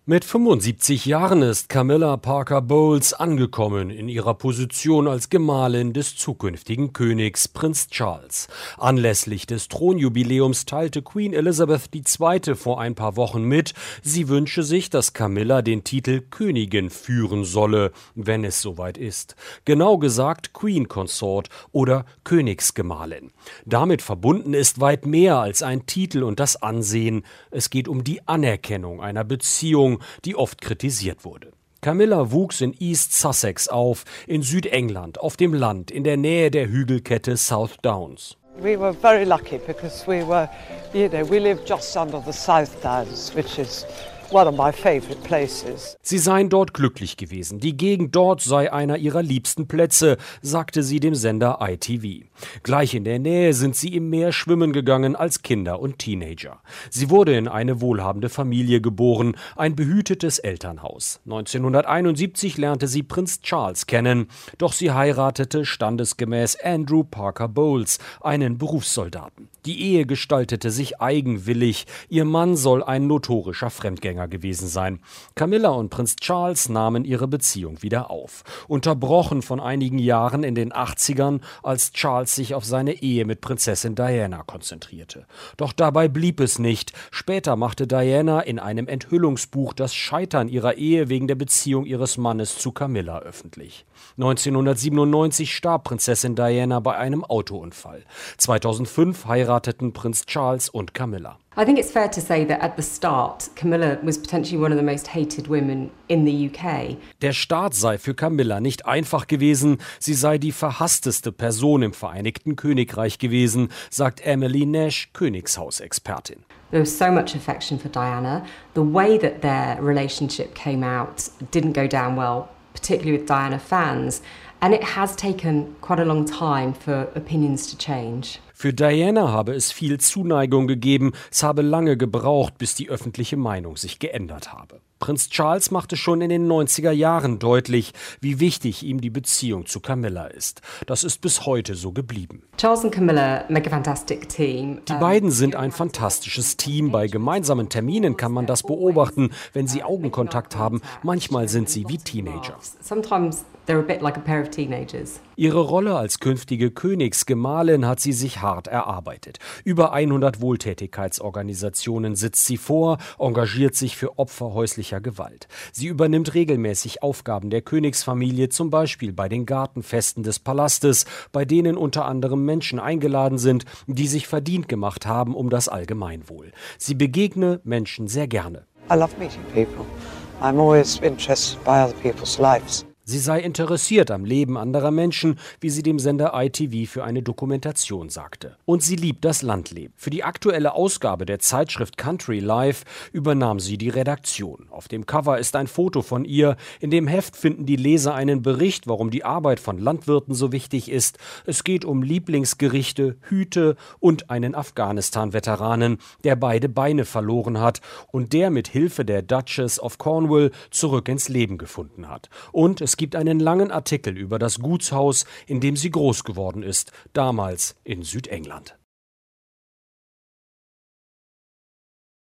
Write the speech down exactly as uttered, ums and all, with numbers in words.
Mit fünfundsiebzig Jahren ist Camilla Parker Bowles angekommen in ihrer Position als Gemahlin des zukünftigen Königs Prinz Charles. Anlässlich des Thronjubiläums teilte Queen Elizabeth die Zweite vor ein paar Wochen mit, sie wünsche sich, dass Camilla den Titel Königin führen solle, wenn es soweit ist. Genau gesagt Queen Consort oder Königsgemahlin. Damit verbunden ist weit mehr als ein Titel und das Ansehen. Es geht um die Anerkennung einer Beziehung, die oft kritisiert wurde. Camilla wuchs in East Sussex auf, in Südengland, auf dem Land, in der Nähe der Hügelkette South Downs. We were very lucky because we were, you know, we lived just under the South Downs, which is one of my favorite places. Sie seien dort glücklich gewesen. Die Gegend dort sei einer ihrer liebsten Plätze, sagte sie dem Sender I T V. Gleich in der Nähe sind sie im Meer schwimmen gegangen als Kinder und Teenager. Sie wurde in eine wohlhabende Familie geboren, ein behütetes Elternhaus. neunzehnhunderteinundsiebzig lernte sie Prinz Charles kennen, doch sie heiratete standesgemäß Andrew Parker Bowles, einen Berufssoldaten. Die Ehe gestaltete sich eigenwillig. Ihr Mann soll ein notorischer Fremdgänger gewesen sein. Camilla und Prinz Charles nahmen ihre Beziehung wieder auf. Unterbrochen von einigen Jahren in den achtzigern, als Charles sich auf seine Ehe mit Prinzessin Diana konzentrierte. Doch dabei blieb es nicht. Später machte Diana in einem Enthüllungsbuch das Scheitern ihrer Ehe wegen der Beziehung ihres Mannes zu Camilla öffentlich. neunzehnhundertsiebenundneunzig starb Prinzessin Diana bei einem Autounfall. zweitausendfünf heirateten Prinz Charles und Camilla. I think it's fair to say that at the start, Camilla was potentially one of the most hated women in the U K. Der Start sei für Camilla nicht einfach gewesen, sie sei die verhassteste Person im Vereinigten Königreich gewesen, sagt Emily Nash, Königshausexpertin. There was so much affection for Diana. The way that their relationship came out didn't go down well, particularly with Diana fans, and it has taken quite a long time for opinions to change. Für Diana habe es viel Zuneigung gegeben, es habe lange gebraucht, bis die öffentliche Meinung sich geändert habe. Prinz Charles machte schon in den neunziger Jahren deutlich, wie wichtig ihm die Beziehung zu Camilla ist. Das ist bis heute so geblieben. Charles und Camilla make a fantastic team. Die beiden sind ein fantastisches Team. Bei gemeinsamen Terminen kann man das beobachten, wenn sie Augenkontakt haben. Manchmal sind sie wie Teenager. Sometimes they're a bit like a pair of teenagers. Ihre Rolle als künftige Königsgemahlin hat sie sich hart erarbeitet. Über hundert Wohltätigkeitsorganisationen sitzt sie vor, engagiert sich für Opfer häuslicher Gewalt. Sie übernimmt regelmäßig Aufgaben der Königsfamilie, zum Beispiel bei den Gartenfesten des Palastes, bei denen unter anderem Menschen eingeladen sind, die sich verdient gemacht haben um das Allgemeinwohl. Sie begegne Menschen sehr gerne. I love meeting people. I'm always interested by other people's lives. Sie sei interessiert am Leben anderer Menschen, wie sie dem Sender I T V für eine Dokumentation sagte. Und sie liebt das Landleben. Für die aktuelle Ausgabe der Zeitschrift Country Life übernahm sie die Redaktion. Auf dem Cover ist ein Foto von ihr. In dem Heft finden die Leser einen Bericht, warum die Arbeit von Landwirten so wichtig ist. Es geht um Lieblingsgerichte, Hüte und einen Afghanistan-Veteranen, der beide Beine verloren hat und der mit Hilfe der Duchess of Cornwall zurück ins Leben gefunden hat. Und es Es gibt einen langen Artikel über das Gutshaus, in dem sie groß geworden ist, damals in Südengland.